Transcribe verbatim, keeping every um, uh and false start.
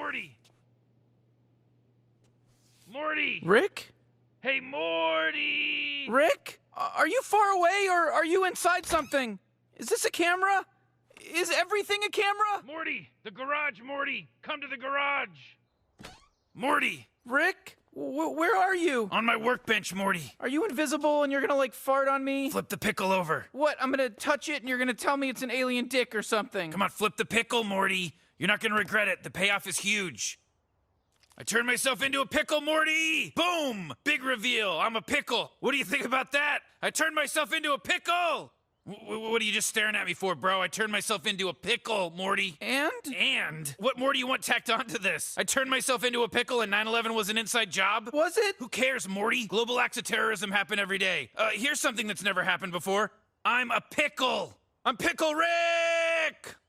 Morty! Morty! Rick? Hey, Morty! Rick? Are you far away or are you inside something? Is this a camera? Is everything a camera? Morty! The garage, Morty! Come to the garage! Morty! Rick? W where are you? On my workbench, Morty. Are you invisible and you're gonna like fart on me? Flip the pickle over. What? I'm gonna touch it and you're gonna tell me it's an alien dick or something. Come on, flip the pickle, Morty. You're not gonna regret it. The payoff is huge. I turned myself into a pickle, Morty! Boom! Big reveal. I'm a pickle. What do you think about that? I turned myself into a pickle! W what are you just staring at me for, bro? I turned myself into a pickle, Morty. And? And? What more do you want tacked onto this? I turned myself into a pickle and nine eleven was an inside job? Was it? Who cares, Morty? Global acts of terrorism happen every day. Uh, here's something that's never happened before. I'm a pickle! I'm Pickle Rick!